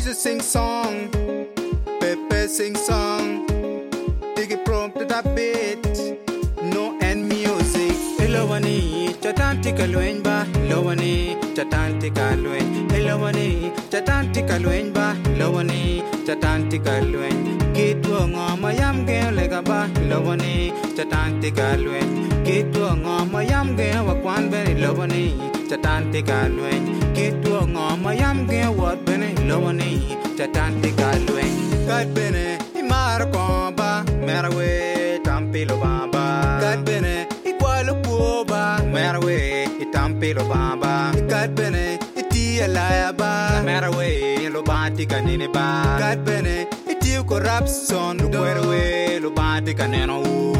Jesus sing song, Pepe sing song, Diggy prompt to that beat, no end music. Elowani, chatantika luenba, lowani, chatantika luen, elowani, chatantika luenba, lowani, chatantika luen. Kitwa ngoma yam ge legaba, lowani, chatantika luen. Kitwa ngoma yam ge wakwan beri, lowani, chatantika luen. Kitwa ngoma yam ge wat bene, lowani, chatantika luen. God bene, imar komba, merawe, tampilo baba. God bene, ikwalo kuoba, merawe, itampilo baba. God bene, iti alaya ba, merawe, lo bati kanine ba. God bene, iti corruption, lo kwerewe, lo bati kaneno.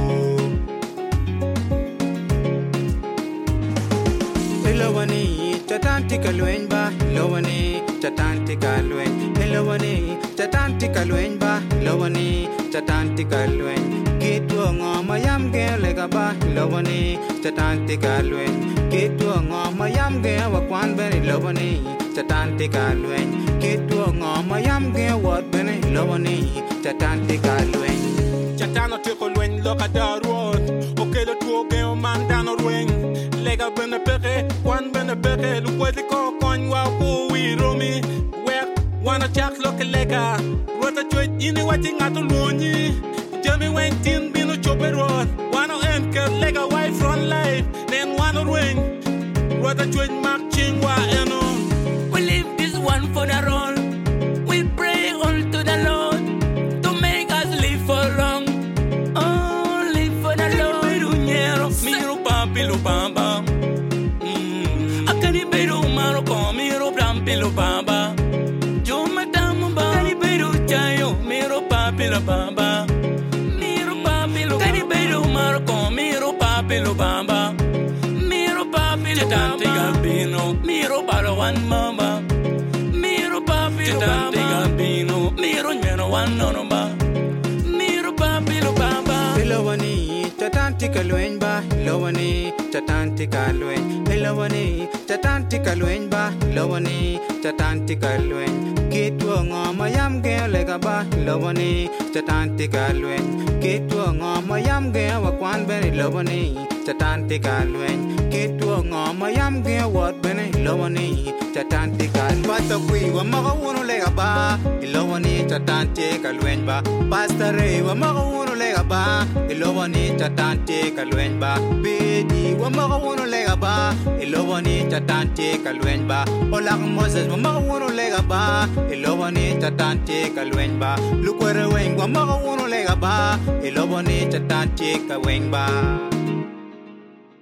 Elowani, chatantika luen ba, lowani, chatantika luen. Elowani, chatantika luen ba, lowani, chatantika luen. Kitwa ngoma yam ge legaba, lowani, chatantika luen. Kitwa ngoma yam ge wakwan beri, lowani, chatantika luen. Kitwa ngoma yam ge wat bene, lowani, chatantika luen. Chatano tiko luen loka da road. Okelo tuo ge o mandano ruen. Lega bene pere, kwan bene pere. Lukwezi ko konwa ku wiromi. Wek wana chak loke lega. Rota choit ini wati ngato luonyi. Jami wentin bino chope road. Wano enker lega wai front life. Then wano ruen. Rota choit mak chingwa eno. We leave this one for the road. We pray unto the Lord to make us live for long. Oh, live for the Lord. Miro pampilo bamba. Akani beru maro miro pampilo bamba. Jo madamu ba. Akani beru chayo miro pampilo bamba. Miro pampilo. Akani beru maro miro pampilo bamba. Miro pampilo bamba. Chitante gambino miro balo one mamba. Miro pampilo bamba. Chitante gambino miro nyeno one nonomba. Miro pampilo bamba. Elowani, chatantika luen ba, lowani, chatantika luen. Elowani, chatantika luen ba, lowani, chatantika luen. Kitwa ngoma yam ge legaba, lowani, chatantika luen. Kitwa ngoma yam ge wakwan beri, lowani, chatantika luen. Kitwa ngoma yam ge wat bene, lowani, chatantika luen. Patakwi wa maka uno legaba, lowani, chatantika luen ba. Pastare wa maka uno legaba, lowani, chatantika luen ba. Bedi wa maka uno legaba, lowani, chatantika luen ba. Olak Moses wa maka uno legaba, lowani, chatantika luen ba. Lukwere weng wa maka uno legaba, lowani, chatantika weng ba.